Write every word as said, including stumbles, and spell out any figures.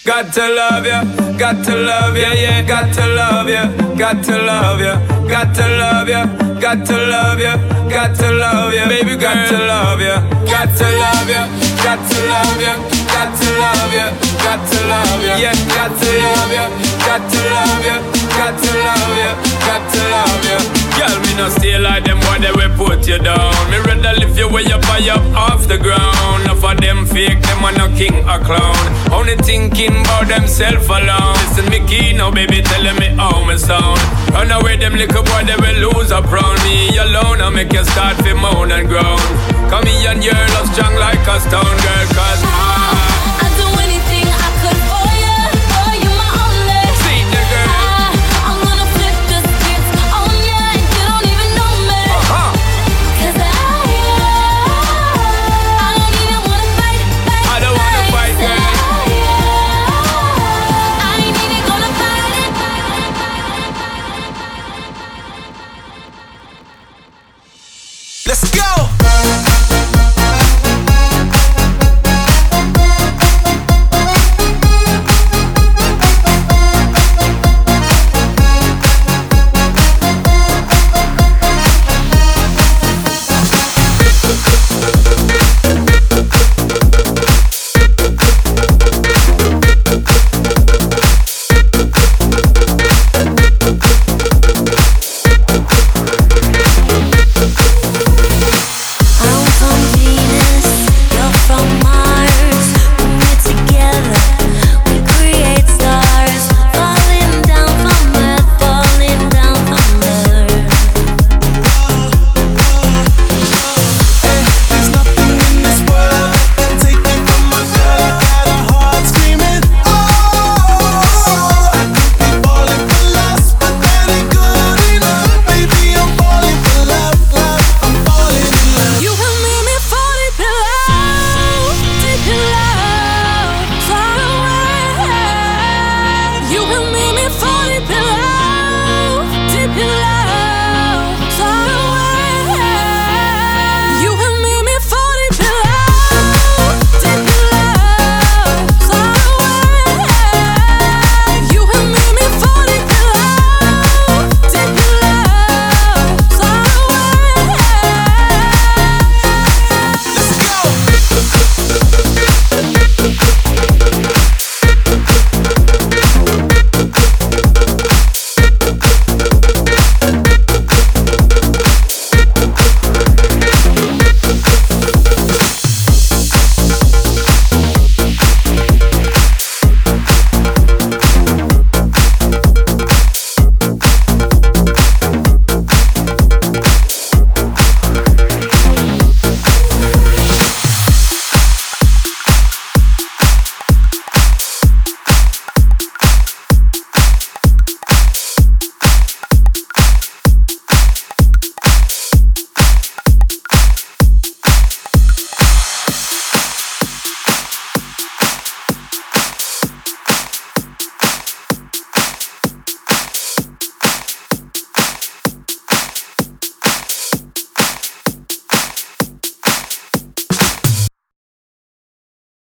Got to love you, got to love you, yeah, got to love you, got to love you, got to love you, got to love you, got to love you, baby, got to love you, got to love you, got to love you, got to love you, got to love you, yeah, got to love you, got to love you, got to love you, got to love you. Girl, me no stay like them boy, they will put you down. Me rather lift you way up high up off the ground. Enough of them fake, them are no king or clown. Only thinking about themself alone. Listen me key now, baby, telling me how me sound. Run away them little boy, they will lose up round me alone. I make you start to moan and groan. Come here and your love strong like a stone, girl, cause I